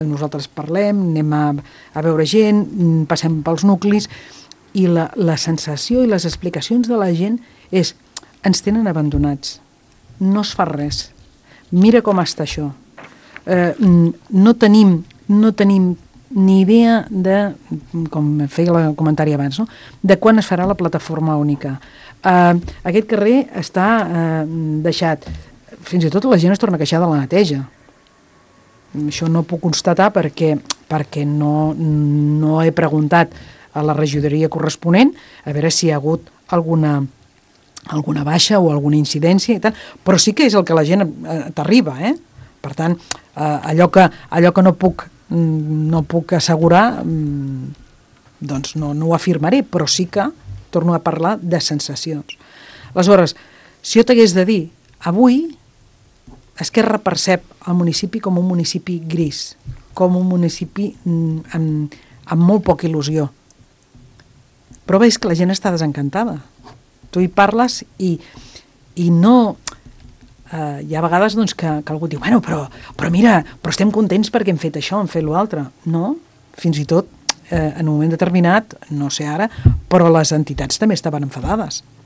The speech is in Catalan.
nosaltres parlem, anem a veure gent, passem pels nuclis, i la sensació i les explicacions de la gent és: ens tenen abandonats, no es fa res, mira com està això, no tenim ni idea de, com feia el comentari abans, no? De quan es farà la plataforma única. Aquest carrer està deixat, fins i tot la gent es torna a queixar de la neteja. Això no puc constatar perquè no he preguntat a la regidoria corresponent a veure si hi ha hagut alguna baixa o alguna incidència i tal, però sí que és el que la gent t'arriba, eh? Per tant, allò que no puc assegurar, doncs no ho afirmaré, però sí que torno a parlar de sensacions. Aleshores, si jo t'hagués de dir, avui Esquerra percep el municipi com un municipi gris, com un municipi amb molt poca il·lusió. Però veus que la gent està desencantada. Tu hi parles i no... hi ha vegades doncs, que algú diu, bueno, però mira, però estem contents perquè hem fet això, hem fet l'altre. No, fins i tot en un moment determinat, no sé ara, però les entitats també estaven enfadades.